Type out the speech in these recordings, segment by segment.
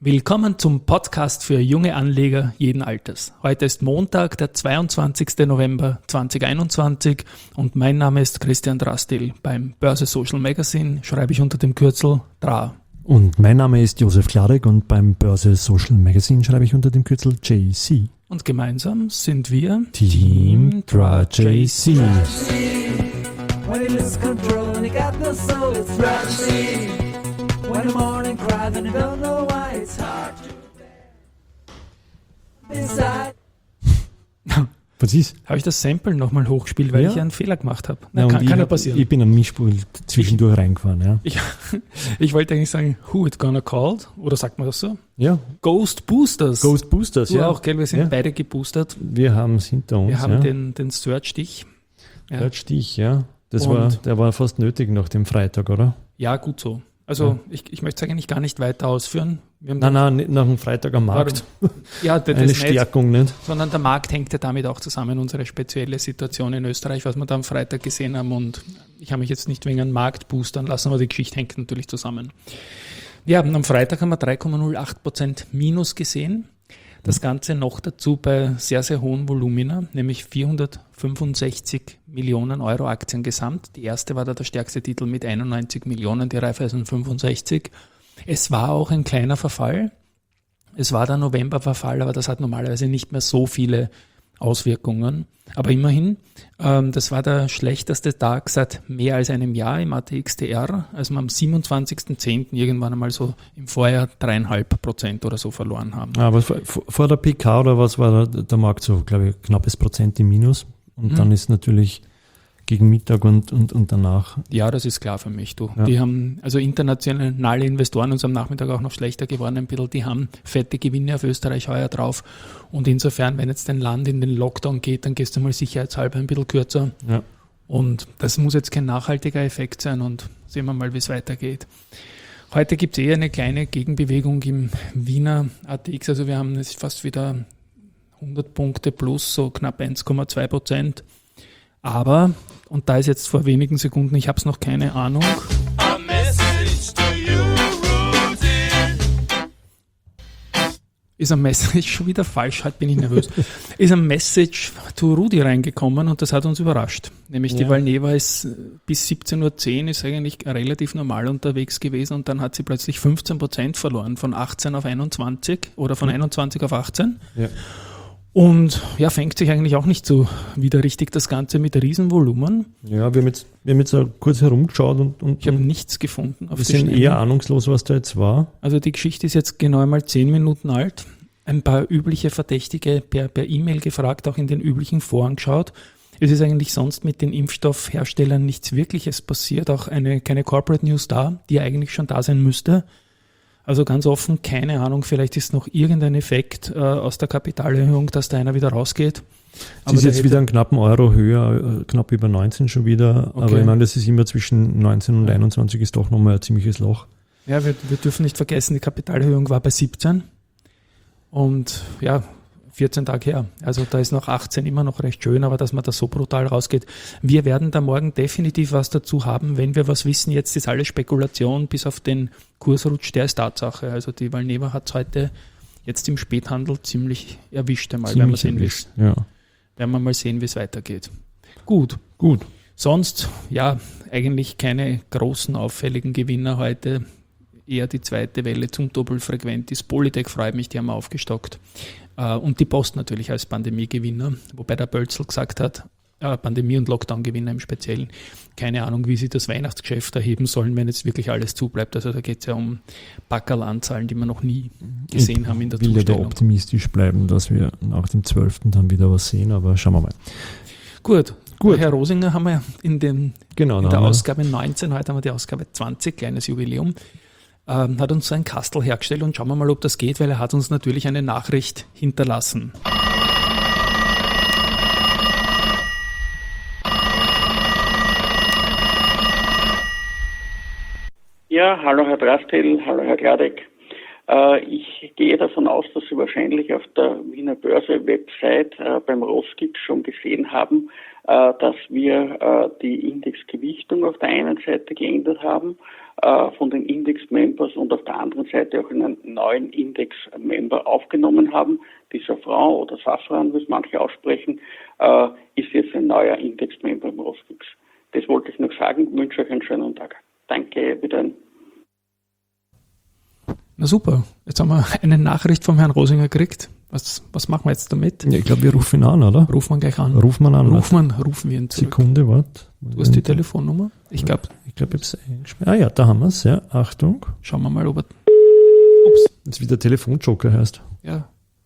Willkommen zum Podcast für junge Anleger jeden Alters. Heute ist Montag, der 22. November 2021 und mein Name ist Christian Drastil. Beim Börse Social Magazine schreibe ich unter dem Kürzel DRA. Und mein Name ist Josef Klarek und beim Börse Social Magazine schreibe ich unter dem Kürzel JC. Und gemeinsam sind wir Team DRA JC. When the morning cries and you don't know why it's hard to decide. Was ist? Habe ich das Sample nochmal hochgespielt, weil Ja. ich einen Fehler gemacht habe? Ja, Kann ja passieren. Ich bin am Mischpult zwischendurch reingefahren, ja. Ich wollte eigentlich sagen, who it gonna called? Oder sagt man das so? Ja, Ghost Boosters. Ghost Boosters, Du ja. auch, gell? Wir sind Ja. beide geboostert. Wir haben es hinter uns, Wir haben ja. den Search-Stich. Ja. Der Stich, ja. Und- Der war fast nötig nach dem Freitag, oder? Ja, gut so. Also ich möchte es eigentlich gar nicht weiter ausführen. Wir haben Nein, nicht nach dem Freitag am Markt. Ja, das Eine nicht, Stärkung nicht. sondern der Markt hängt ja damit auch zusammen, unsere spezielle Situation in Österreich, was wir da am Freitag gesehen haben. Und ich habe mich jetzt nicht wegen einem Markt boostern lassen, aber die Geschichte hängt natürlich zusammen. Ja, am Freitag haben wir 3,08% Minus gesehen. Das Ganze noch dazu bei sehr, sehr hohen Volumina, nämlich 465 Millionen Euro Aktien gesamt. Die erste war da der stärkste Titel mit 91 Millionen, die Raiffeisen 65. Es war auch ein kleiner Verfall. Es war der Novemberverfall, aber das hat normalerweise nicht mehr so viele Auswirkungen. Aber immerhin, das war der schlechteste Tag seit mehr als einem Jahr im ATXDR, als wir am 27.10. irgendwann einmal so im Vorjahr 3,5% oder so verloren haben. Aber vor der PK oder was war der Markt so, glaube ich, knappes Prozent im Minus. Und dann ist natürlich gegen Mittag und danach. Ja, das ist klar für mich. Du. Ja. Die haben, also internationale Investoren, uns am Nachmittag auch noch schlechter geworden ein bisschen, die haben fette Gewinne auf Österreich heuer drauf. Und insofern, wenn jetzt ein Land in den Lockdown geht, dann gehst du mal sicherheitshalber ein bisschen kürzer. Ja. Und das muss jetzt kein nachhaltiger Effekt sein und sehen wir mal, wie es weitergeht. Heute gibt es eine kleine Gegenbewegung im Wiener ATX. Also wir haben jetzt fast wieder 100 Punkte plus, so knapp 1,2%. Aber, und da ist jetzt vor wenigen Sekunden, ich habe es noch keine Ahnung. A message to you, Rosie. Ist ein Message schon wieder falsch, halt bin ich nervös. Ist ein Message to Rudi reingekommen und das hat uns überrascht. Nämlich die Ja. Valneva ist bis 17.10 Uhr ist eigentlich relativ normal unterwegs gewesen und dann hat sie plötzlich 15% verloren, von 18 auf 21 oder von 21 auf 18. Ja. Und ja, fängt sich eigentlich auch nicht so wieder richtig das Ganze mit Riesenvolumen. Ja, wir haben jetzt auch kurz herumgeschaut und Ich habe nichts gefunden auf wir die sind Schnelle. eher ahnungslos, was da jetzt war. Also die Geschichte ist jetzt genau einmal 10 Minuten alt. Ein paar übliche Verdächtige per E-Mail gefragt, auch in den üblichen Foren geschaut. Es ist eigentlich sonst mit den Impfstoffherstellern nichts Wirkliches passiert, auch keine Corporate News da, die eigentlich schon da sein müsste. Also ganz offen, keine Ahnung, vielleicht ist noch irgendein Effekt aus der Kapitalerhöhung, dass da einer wieder rausgeht. Es ist der jetzt wieder einen knappen Euro höher, knapp über 19 schon wieder. Okay. Aber ich meine, das ist immer zwischen 19 und 21 ist doch nochmal ein ziemliches Loch. Ja, wir dürfen nicht vergessen, die Kapitalerhöhung war bei 17 und ja, 14 Tage her. Also da ist noch 18 immer noch recht schön, aber dass man da so brutal rausgeht. Wir werden da morgen definitiv was dazu haben, wenn wir was wissen. Jetzt ist alles Spekulation, bis auf den Kursrutsch, der ist Tatsache. Also die Valneva hat es heute jetzt im Späthandel ziemlich erwischt einmal, werden wir sehen, Ja. werden wir mal sehen, wie es weitergeht. Gut. Gut. Sonst, ja, eigentlich keine großen auffälligen Gewinner heute. Eher die zweite Welle zum Doppelfrequent ist. Polytech freut mich, die haben wir aufgestockt. Und die Post natürlich als Pandemiegewinner, wobei der Bölzl gesagt hat, Pandemie- und Lockdown-Gewinner im Speziellen, keine Ahnung, wie sie das Weihnachtsgeschäft erheben sollen, wenn jetzt wirklich alles zubleibt. Also da geht es ja um Packerl-Anzahlen, die wir noch nie gesehen haben in der Ich will ja da Zustellung. optimistisch bleiben, dass wir nach dem 12. dann wieder was sehen, aber schauen wir mal. Gut. Gut. Herr Rosinger haben wir in der Dann haben wir- Ausgabe 19, heute haben wir die Ausgabe 20, kleines Jubiläum, hat uns so ein Kastel hergestellt und schauen wir mal, ob das geht, weil er hat uns natürlich eine Nachricht hinterlassen. Ja, hallo Herr Drastil, hallo Herr Gladek. Ich gehe davon aus, dass Sie wahrscheinlich auf der Wiener Börse-Website beim Roskit schon gesehen haben, dass wir die Indexgewichtung auf der einen Seite geändert haben von den Index-Members und auf der anderen Seite auch einen neuen Index-Member aufgenommen haben. Dieser Frau oder Safran, wie es manche aussprechen, ist jetzt ein neuer Index-Member im Rosfix. Das wollte ich noch sagen. Ich wünsche euch einen schönen Tag. Danke, wieder. Na super, jetzt haben wir eine Nachricht vom Herrn Rosinger gekriegt. Was machen wir jetzt damit? Ja, ich glaube, wir rufen ihn an, oder? Rufen wir gleich an. Rufen wir ihn zurück. Sekunde, warte. Du hast die Telefonnummer? Ich glaube, ich habe es eingespielt. Ah ja, da haben wir es, ja. Achtung. Schauen wir mal, ob er... Ups. Das ist wie der Telefonjoker heißt. Ja.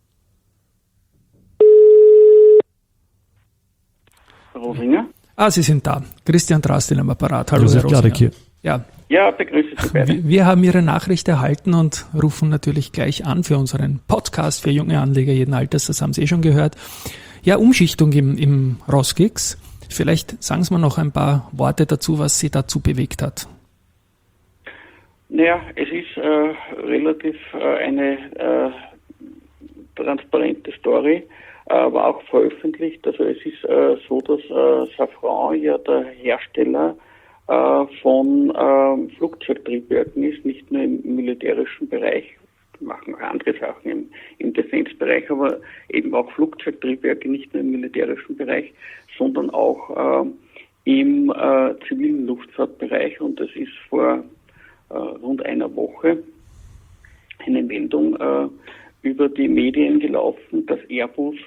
Rosinger? Sie sind da. Christian Drastil am Apparat. Hallo, Josef Herr Rosinger. Gladek hier. Ja, begrüße Sie beide. Wir haben Ihre Nachricht erhalten und rufen natürlich gleich an für unseren Podcast für junge Anleger jeden Alters, das haben Sie schon gehört. Ja, Umschichtung im Rosgix. Vielleicht sagen Sie mir noch ein paar Worte dazu, was Sie dazu bewegt hat. Naja, es ist relativ eine transparente Story, war auch veröffentlicht. Also es ist so, dass Safran ja der Hersteller von Flugzeugtriebwerken ist, nicht nur im militärischen Bereich, machen auch andere Sachen im Defense-Bereich, aber eben auch Flugzeugtriebwerke, nicht nur im militärischen Bereich, sondern auch im zivilen Luftfahrtbereich. Und es ist vor rund einer Woche eine Meldung über die Medien gelaufen, dass Airbus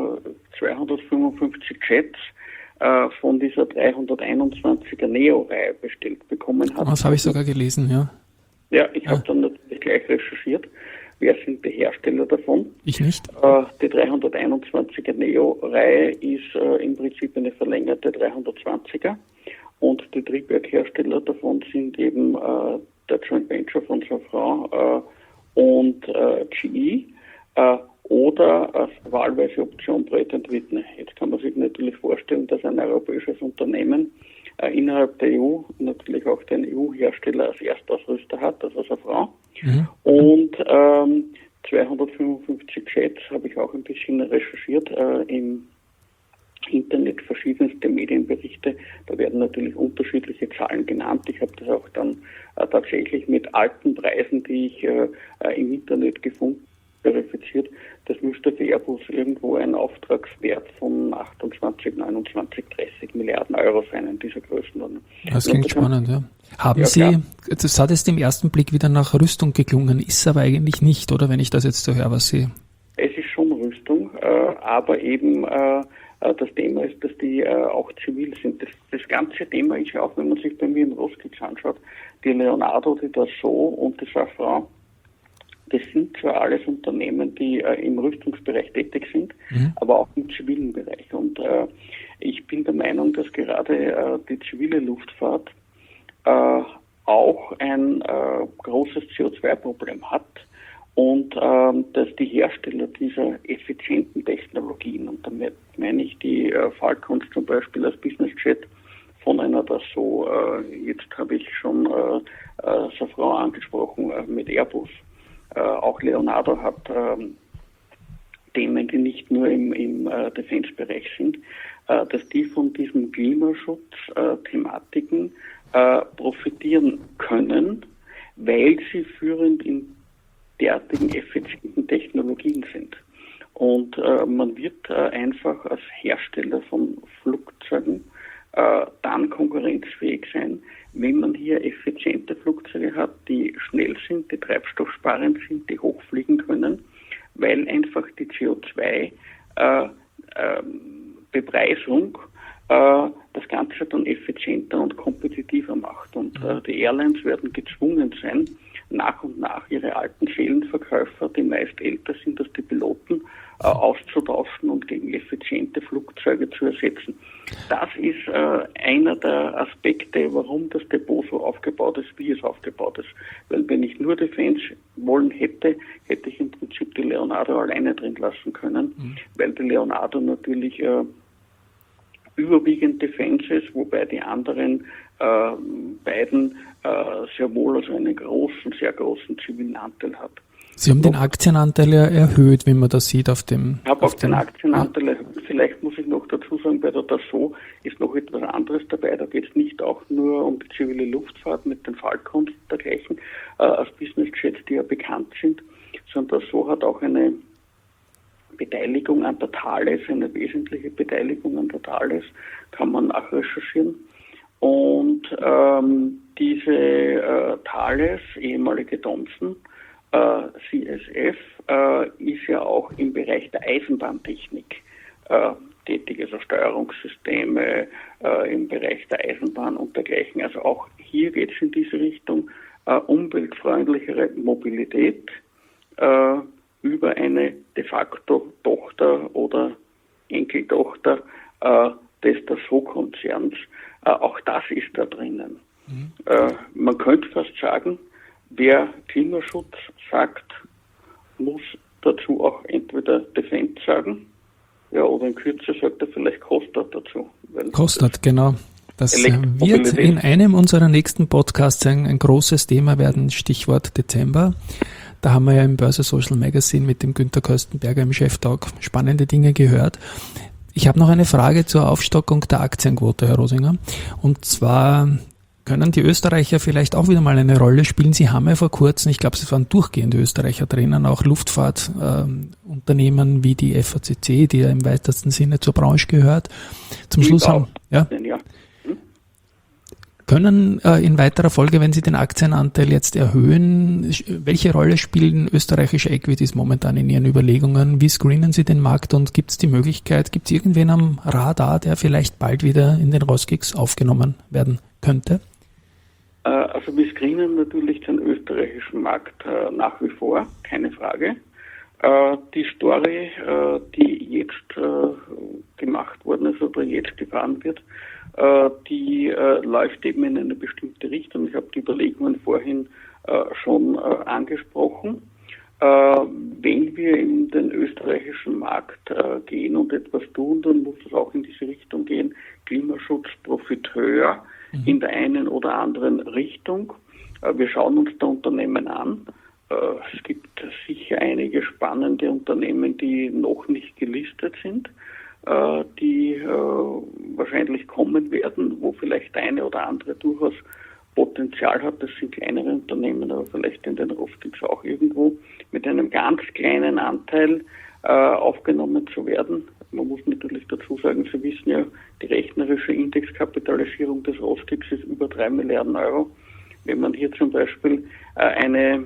255 Jets von dieser 321er Neo-Reihe bestellt bekommen hat. Das habe ich sogar gelesen, ja. Ja, ich habe dann natürlich gleich recherchiert, wer sind die Hersteller davon. Ich nicht. Die 321er Neo-Reihe ist im Prinzip eine verlängerte 320er und die Triebwerkhersteller davon sind eben der Joint Venture von Safran und GE oder als wahlweise Option Pratt & Whitney. Jetzt kann man sich natürlich vorstellen, dass ein europäisches Unternehmen innerhalb der EU natürlich auch den EU-Hersteller als Erstausrüster hat, also Safran. Mhm. Und 255 Jets habe ich auch ein bisschen recherchiert im Internet, verschiedenste Medienberichte. Da werden natürlich unterschiedliche Zahlen genannt. Ich habe das auch dann tatsächlich mit alten Preisen, die ich im Internet gefunden verifiziert. Das müsste für Airbus irgendwo ein Auftragswert von 28, 29, 30 Milliarden Euro sein in dieser Größenordnung. Das klingt spannend, ja. Haben Sie, das hat jetzt im ersten Blick wieder nach Rüstung geklungen, ist aber eigentlich nicht, oder, wenn ich das jetzt so höre, was Sie... Es ist schon Rüstung, aber eben das Thema ist, dass die auch zivil sind. Das ganze Thema ist ja auch, wenn man sich bei mir im Rosgix anschaut, die Leonardo, die Dassault und die Safran, das sind zwar alles Unternehmen, die im Rüstungsbereich tätig sind, aber auch im zivilen Bereich. Und ich bin der Meinung, dass gerade die zivile Luftfahrt auch ein großes CO2-Problem hat und dass die Hersteller dieser effizienten Technologien, und damit meine ich die Falcons zum Beispiel als Business Jet von einer Dassault, jetzt habe ich schon Safran angesprochen mit Airbus, auch Leonardo hat Themen, die nicht nur im Defense-Bereich sind, dass die von diesen Klimaschutz-Thematiken profitieren können, weil sie führend in derartigen effizienten Technologien sind. Und man wird einfach als Hersteller von Flugzeugen dann konkurrenzfähig sein, wenn man hier effiziente Flugzeuge hat, die schnell sind, die treibstoffsparend sind, die hochfliegen können, weil einfach die CO2-Bepreisung das Ganze dann effizienter und kompetitiver macht. Und die Airlines werden gezwungen sein, nach und nach ihre alten Seelenverkäufer, die meist älter sind als die Piloten, auszutauschen und gegen effiziente Flugzeuge zu ersetzen. Das ist einer der Aspekte, warum das Depot so aufgebaut ist, wie es aufgebaut ist. Weil wenn ich nur Defense wollen hätte, hätte ich im Prinzip die Leonardo alleine drin lassen können, weil die Leonardo natürlich überwiegend Defense ist, wobei die anderen beiden sehr wohl also einen sehr großen zivilen Anteil hat. Sie haben den Aktienanteil ja erhöht, wenn man das sieht auf dem... Ich habe auch den Aktienanteil erhöht. Vielleicht muss ich noch dazu sagen, sagen, bei der Dassault ist noch etwas anderes dabei. Da geht es nicht auch nur um die zivile Luftfahrt mit den Falcons und dergleichen als Business-Jets, die ja bekannt sind, sondern Dassault hat auch eine Beteiligung an der Thales, eine wesentliche Beteiligung an der Thales, kann man auch recherchieren. Und diese Thales, ehemalige Thomson, CSF, ist ja auch im Bereich der Eisenbahntechnik tätig, also Steuerungssysteme im Bereich der Eisenbahn und dergleichen. Also auch hier geht es in diese Richtung, umweltfreundlichere Mobilität über eine de facto Tochter oder Enkeltochter des Dassault-Konzerns. Auch das ist da drinnen. Man könnte fast sagen, wer Klimaschutz sagt, muss dazu auch entweder Defense sagen, ja, oder in Kürze sagt er vielleicht Kostat dazu. Kostat, genau. Das wird in einem unserer nächsten Podcasts ein großes Thema werden, Stichwort Dezember. Da haben wir ja im Börse Social Magazine mit dem Günter Köstenberger im Cheftalk spannende Dinge gehört. Ich habe noch eine Frage zur Aufstockung der Aktienquote, Herr Rosinger. Und zwar können die Österreicher vielleicht auch wieder mal eine Rolle spielen. Sie haben ja vor kurzem, ich glaube, es waren durchgehend Österreicher drinnen, auch Luftfahrtunternehmen wie die FACC, die ja im weitesten Sinne zur Branche gehört. Zum Schluss haben, können in weiterer Folge, wenn Sie den Aktienanteil jetzt erhöhen, welche Rolle spielen österreichische Equities momentan in Ihren Überlegungen? Wie screenen Sie den Markt und gibt es die Möglichkeit, gibt es irgendwen am Radar, der vielleicht bald wieder in den Roskix aufgenommen werden könnte? Also wir screenen natürlich den österreichischen Markt nach wie vor, keine Frage. Die Story, die jetzt gemacht worden ist oder jetzt gefahren wird, die läuft eben in eine bestimmte Richtung. Ich habe die Überlegungen vorhin schon angesprochen. Wenn wir in den österreichischen Markt gehen und etwas tun, dann muss es auch in diese Richtung gehen. Klimaschutz, Profiteur in der einen oder anderen Richtung. Wir schauen uns da Unternehmen an. Es gibt sicher einige spannende Unternehmen, die noch nicht gelistet sind, die wahrscheinlich kommen werden, wo vielleicht eine oder andere durchaus Potenzial hat. Das sind kleinere Unternehmen, aber vielleicht in den Roskix auch irgendwo mit einem ganz kleinen Anteil aufgenommen zu werden. Man muss natürlich dazu sagen, Sie wissen ja, die rechnerische Indexkapitalisierung des Roskix ist über 3 Milliarden Euro. Wenn man hier zum Beispiel 1%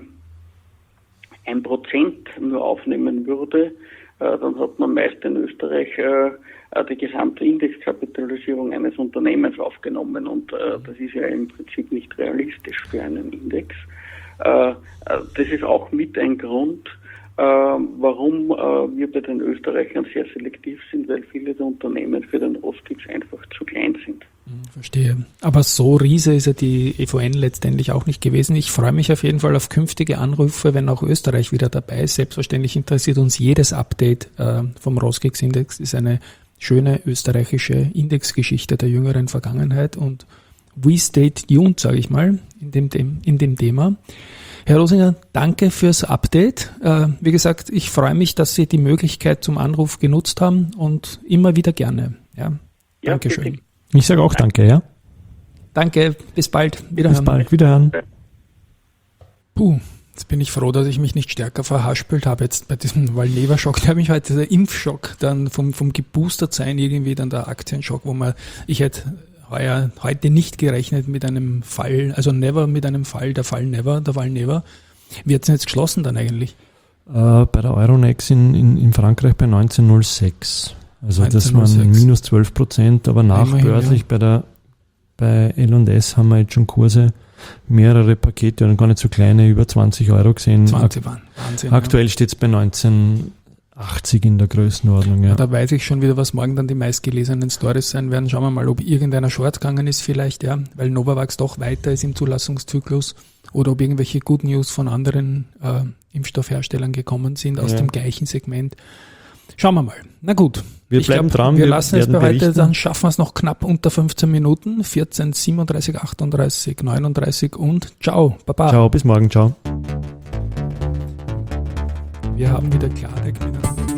nur aufnehmen würde, dann hat man meist in Österreich die gesamte Indexkapitalisierung eines Unternehmens aufgenommen und das ist ja im Prinzip nicht realistisch für einen Index. Das ist auch mit ein Grund, warum wir bei den Österreichern sehr selektiv sind, weil viele der Unternehmen für den Roskix einfach zu klein sind. Verstehe. Aber so Riese ist ja die EVN letztendlich auch nicht gewesen. Ich freue mich auf jeden Fall auf künftige Anrufe, wenn auch Österreich wieder dabei ist. Selbstverständlich interessiert uns jedes Update vom Roskix-Index. Ist eine schöne österreichische Indexgeschichte der jüngeren Vergangenheit und we stay tuned, sage ich mal, in dem Thema. Herr Rosinger, danke fürs Update. Wie gesagt, ich freue mich, dass Sie die Möglichkeit zum Anruf genutzt haben und immer wieder gerne. Ja, Dankeschön. Bitte. Ich sage auch danke, ja. Danke, bis bald. Wiederhören. Bis bald, wiederhören. Jetzt bin ich froh, dass ich mich nicht stärker verhaspelt habe jetzt bei diesem Valneva-Schock. Da habe ich heute der Impfschock, dann vom geboostert sein irgendwie dann der Aktienschock, ich hätte heute nicht gerechnet mit einem Fall, also never mit einem Fall, der Valneva. Wie hat es denn jetzt geschlossen dann eigentlich? Bei der Euronext in Frankreich bei 19,06. Also 19,06. Das waren minus 12%, aber nachbörslich bei L&S haben wir jetzt schon Kurse, mehrere Pakete und gar nicht so kleine, über 20 Euro gesehen. 20 waren Wahnsinn. Aktuell steht es bei 19,80 in der Größenordnung. Ja. Da weiß ich schon wieder, was morgen dann die meistgelesenen Stories sein werden. Schauen wir mal, ob irgendeiner Short gegangen ist vielleicht, ja, weil Novavax doch weiter ist im Zulassungszyklus oder ob irgendwelche Good News von anderen Impfstoffherstellern gekommen sind aus dem gleichen Segment. Schauen wir mal. Na gut. Wir bleiben dran. Wir lassen es bei heute, dann schaffen wir es noch knapp unter 15 Minuten. 14, 37, 38, 39 und ciao. Baba. Ciao, bis morgen. Ciao. Wir haben wieder Klartext miteinander.